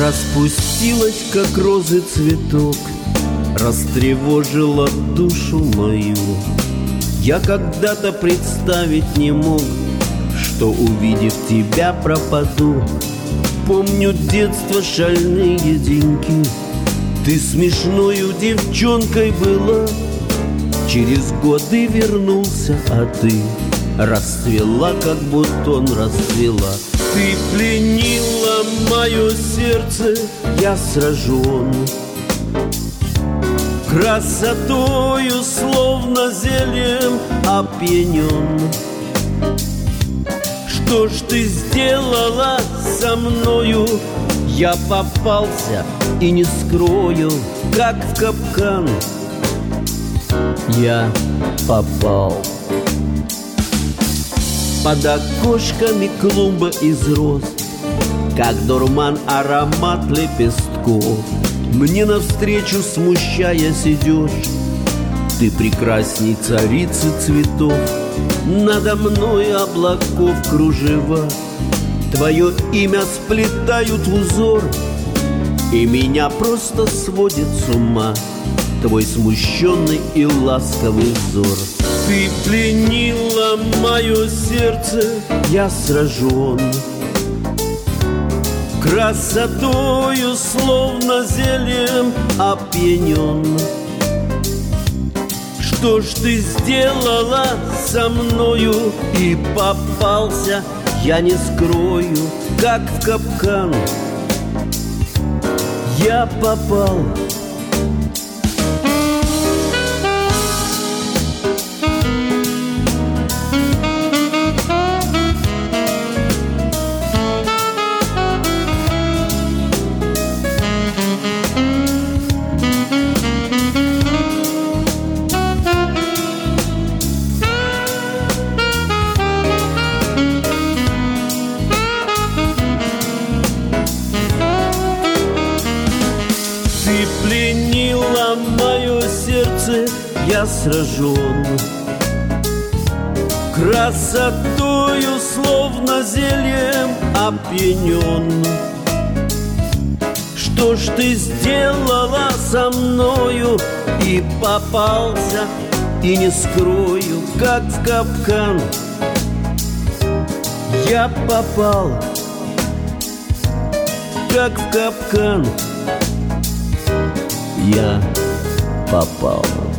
Распустилась, как розы, цветок, растревожила душу мою. Я когда-то представить не мог, что, увидев тебя, пропаду. Помню детство, шальные деньки, ты смешною девчонкой была. Через годы вернулся, а ты расцвела, как бутон расцвела. Ты пленила мое сердце, я сражен красотою, словно зельем опьянен. Что ж ты сделала со мною? Я попался и не скрою, как в капкан я попал. Под окошками клумба из роз, как дурман аромат лепестков. Мне навстречу, смущаясь, идешь, ты прекрасней царицы цветов. Надо мной облаков кружева, твое имя сплетают в узор, и меня просто сводит с ума твой смущенный и ласковый взор. Ты пленила мое сердце, я сражен красотою, словно зельем опьянен. Что ж ты сделала со мною? И попался, я не скрою, как в капкан я попал. Ты пленила мое сердце, я сражен красотою, словно зельем опьянен. Что ж ты сделала со мною? И попался, и не скрою, как в капкан я попал, как в капкан я попал.